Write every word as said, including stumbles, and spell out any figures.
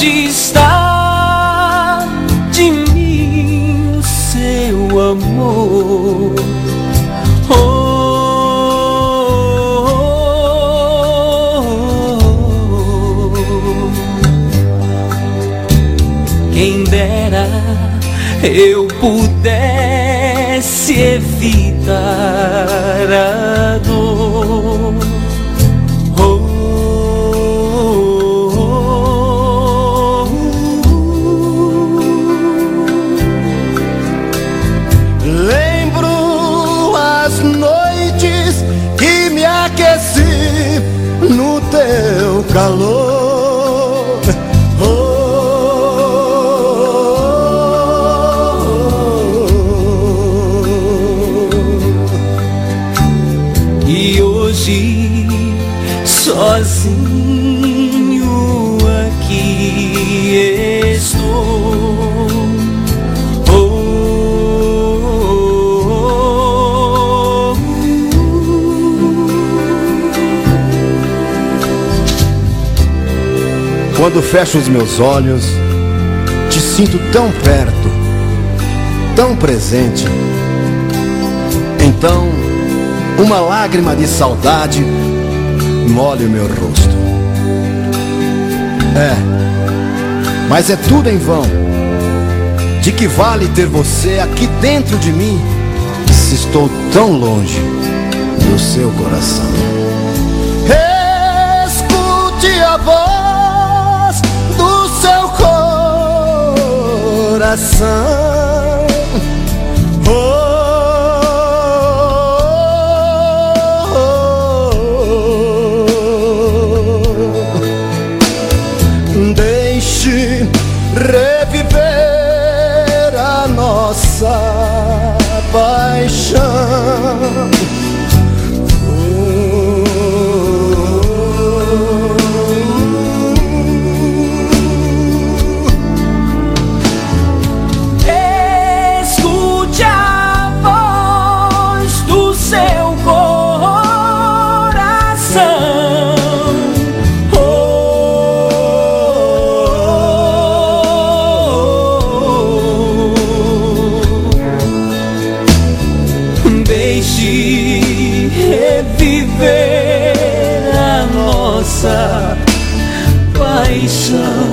longe está de mim o seu amor. Oh, oh, oh, oh. Quem dera eu pudesse evitar a dor. Oh, oh, oh, oh. Lembro as noites que me aqueci no teu calor. Sozinho aqui estou. Oh, oh, oh, oh. Quando fecho os meus olhos, te sinto tão perto, tão presente. Então, uma lágrima de saudade molhe o meu rosto. É, mas é tudo em vão. De que vale ter você aqui dentro de mim, se estou tão longe do seu coração? Escute a voz do seu coração. Deixe reviver a nossa paixão. Escute a voz do seu coração. Deixe reviver a nossa paixão.